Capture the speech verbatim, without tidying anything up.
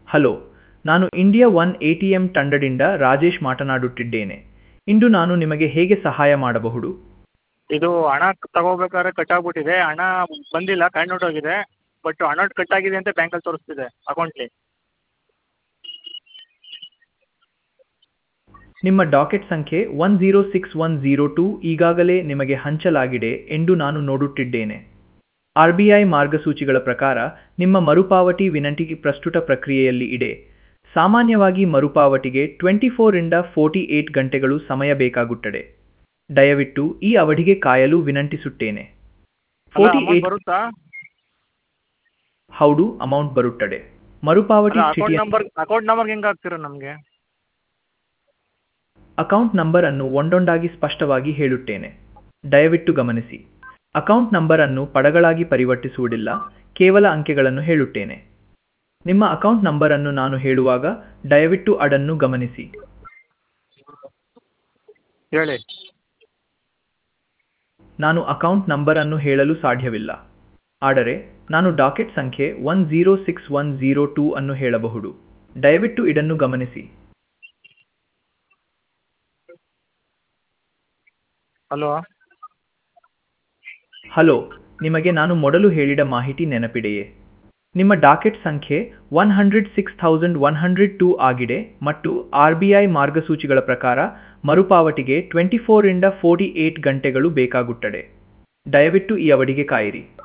Hello, ನಾನು India one A T M ತಂಡದಿಂದ ರಾಜೇಶ್ ಮಾತನಾಡುತ್ತಿದ್ದೇನೆ. ಇಂದು ನಾನು ನಿಮಗೆ ಹೇಗೆ ಸಹಾಯ ಮಾಡಬಹುದು? ಇದು ಹಣ ತಗೋಬೇಕಾದ್ರೆ ಕಟ್ಟಾಗ್ಬಿಟ್ಟಿದೆ, ಹಣ ಬಂದಿಲ್ಲ, ಕಣ್ಣು ಹೊರ್ಟೋಗಿದೆ. ಬಟ್ ಹಣ ಕಟ್ಟಾಗಿದೆ ಅಂತ ಬ್ಯಾಂಕಲ್ಲಿ ತೋರಿಸ್ತಿದೆ ಅಕೌಂಟ್ಲಿ. ನಿಮ್ಮ ಡಾಕೆಟ್ ಸಂಖ್ಯೆ one zero six one zero two ಈಗಾಗಲೇ ನಿಮಗೆ ಹಂಚಲಾಗಿದೆ ಎಂದು ನಾನು ನೋಡುತ್ತಿದ್ದೇನೆ. ಆರ್ ಬಿ ಐ ಮಾರ್ಗಸೂಚಿಗಳ ಪ್ರಕಾರ ನಿಮ್ಮ ಮರುಪಾವತಿ ವಿನಂತಿ ಪ್ರಸ್ತುತ ಪ್ರಕ್ರಿಯೆಯಲ್ಲಿ ಇದೆ. ಸಾಮಾನ್ಯವಾಗಿ ಮರುಪಾವತಿಗೆ ಟ್ವೆಂಟಿ ಫೋರಿಂದ ಫೋರ್ಟಿ ಏಟ್ ಗಂಟೆಗಳು ಸಮಯ ಬೇಕಾಗುತ್ತದೆ. ದಯವಿಟ್ಟು ಈ ಅವಧಿಗೆ ಕಾಯಲು ವಿನಂತಿಸುತ್ತೇನೆ. ಅಲ್ಲ, ಫೋರ್ಟಿ ಅಮೌಂಟ್ ಏಟ್ ಬರುತ್ತಾ? ಹೌದು, ಅಮೌಂಟ್ ಬರುತ್ತದೆ. ಮರುಪಾವತಿ ಅಲ್ಲ, ಅಕೌಂಟ್ ಸ್ಥಿತಿಯ ನಂಬರ್ ಅಕೌಂಟ್ ನಂಬರ್ಗೆ ಹೆಂಗೆ ಹಾಕ್ತೀರ ನಮಗೆ? ಅಕೌಂಟ್ ನಂಬರ್ ಅನ್ನು ಒಂದೊಂದಾಗಿ ಸ್ಪಷ್ಟವಾಗಿ ಹೇಳುತ್ತೇನೆ. ದಯವಿಟ್ಟು ಗಮನಿಸಿ. ಅಕೌಂಟ್ ನಂಬರ್ ಅನ್ನು ಪದಗಳಾಗಿ ಪರಿವರ್ತಿಸುವುದಿಲ್ಲ, ಕೇವಲ ಅಂಕೆಗಳನ್ನು ಹೇಳುತ್ತೇನೆ. ನಿಮ್ಮ ಅಕೌಂಟ್ ನಂಬರ್ ಅನ್ನು ನಾನು ಹೇಳುವಾಗ ದಯವಿಟ್ಟು ಅದನ್ನು ಗಮನಿಸಿ. ಹೇಳಿ. ನಾನು ಅಕೌಂಟ್ ನಂಬರ್ ಅನ್ನು ಹೇಳಲು ಸಾಧ್ಯವಿಲ್ಲ, ಆದರೆ ನಾನು ಡಾಕೆಟ್ ಸಂಖ್ಯೆ one zero six one zero two ಅನ್ನು ಹೇಳಬಹುದು. ದಯವಿಟ್ಟು ಇದನ್ನು ಗಮನಿಸಿ. ಹಲೋ. ಹಲೋ, ನಿಮಗೆ ನಾನು ಮೊದಲು ಹೇಳಿದ ಮಾಹಿತಿ ನೆನಪಿದೆಯೇ? ನಿಮ್ಮ ಡಾಕೆಟ್ ಸಂಖ್ಯೆ one hundred six thousand one hundred two ಆಗಿದೆ ಮತ್ತು ಆರ್ ಬಿ ಐ ಮಾರ್ಗಸೂಚಿಗಳ ಪ್ರಕಾರ ಮರುಪಾವತಿಗೆ ಟ್ವೆಂಟಿ ಫೋರಿಂದ ಫೋರ್ಟಿ ಏಟ್ ಗಂಟೆಗಳು ಬೇಕಾಗುತ್ತದೆ. ದಯವಿಟ್ಟು ಈ ಅವಧಿಗೆ ಕಾಯಿರಿ.